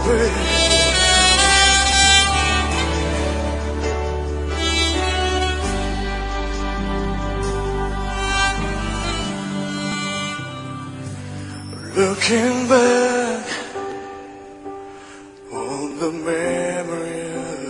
Looking back on the memory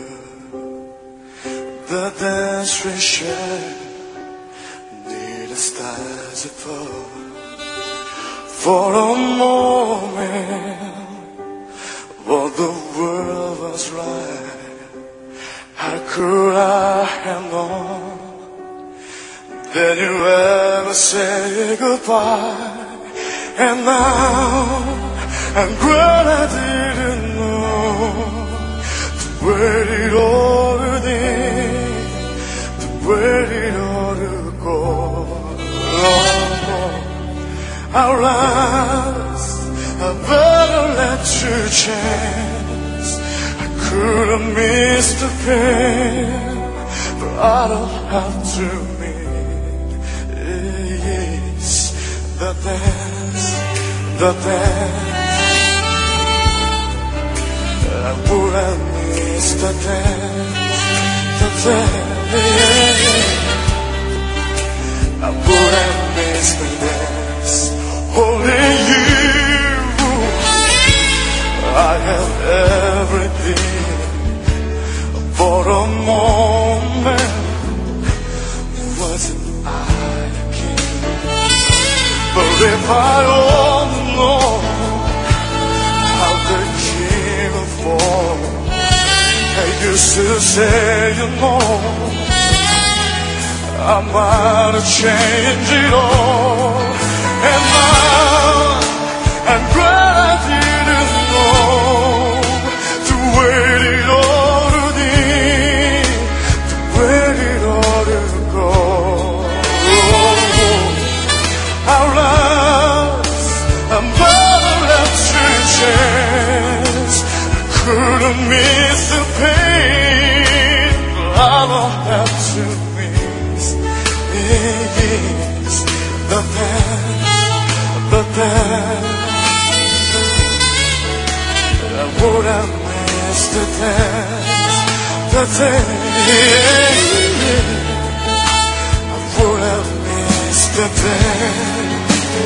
of the dance we shared near the stars above. For a moment, while the world was right, how could I have known that you ever say goodbye? And now I'm glad I didn't know to where it ought to be, to where it ought to go. Our lives, I better let you chance. I could have missed the pain, but I don't have to miss the dance, the dance. I would have missed the dance, the dance. I would have missed the dance. Only you, I have everything. For a moment, wasn't I a king? But if I only know how the king will fall, I used to say, you know, I might have changed it all. And now I'm glad I didn't know to where it ought to be, to where it ought to go. Our lives, I'm gonna let you chance. I couldn't miss the pain, but I don't have to miss the pain. But then I would have missed the dance, I would have missed the dance.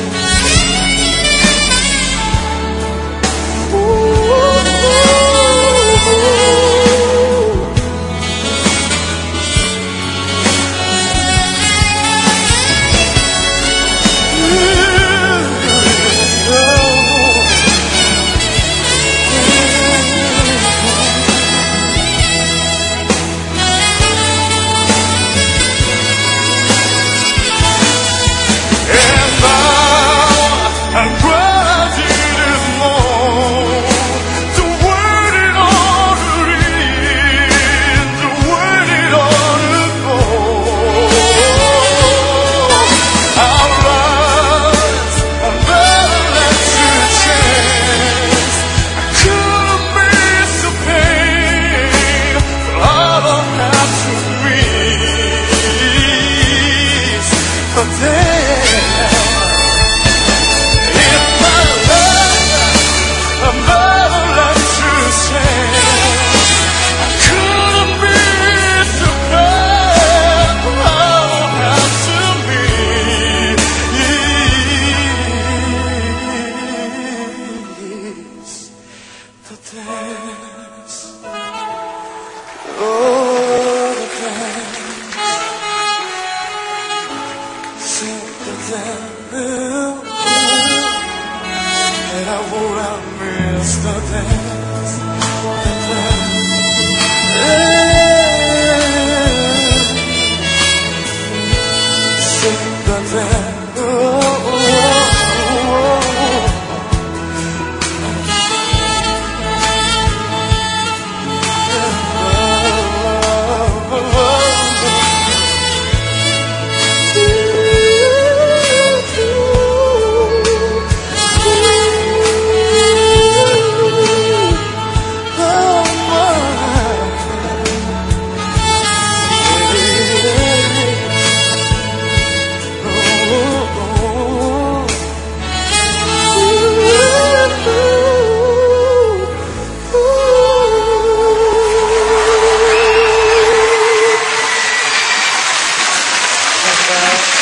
And I would have missed the dance, the dance. Sing the dance. 감사합니다.